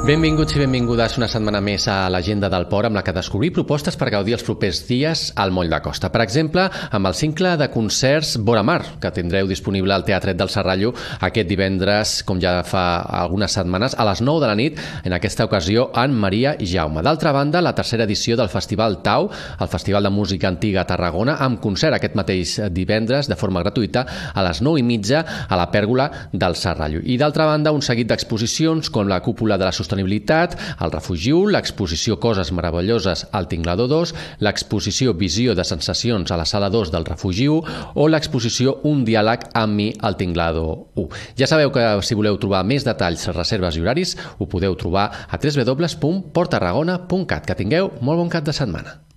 Benvinguts i benvingudes una setmana més a l'Agenda del Port, amb la que descobrir propostes per gaudir els propers dies al Moll de Costa. Per exemple, amb el cicle de concerts Vora Mar, que tindreu disponible al Teatret del Serrallo aquest divendres, com ja fa algunes setmanes, a les 9 de la nit, en aquesta ocasió en Maria i Jaume. D'altra banda, la tercera edició del Festival Tau, el Festival de Música Antiga a Tarragona, amb concert aquest mateix divendres, de forma gratuïta, a les 9:30 a la Pèrgola del Serrallo. I d'altra banda, un seguit d'exposicions com la Cúpula de la Sostenibilitat, el Refugi 1, l'exposició Coses Meravelloses al Tinglador 2, l'exposició Visió de Sensacions a la Sala 2 del Refugi 1 o l'exposició Un diàleg amb mi al Tinglador 1. Ja sabeu que si voleu trobar més detalls, reserves i horaris, ho podeu trobar a www.porttarragona.cat. Que tingueu molt bon cap de setmana.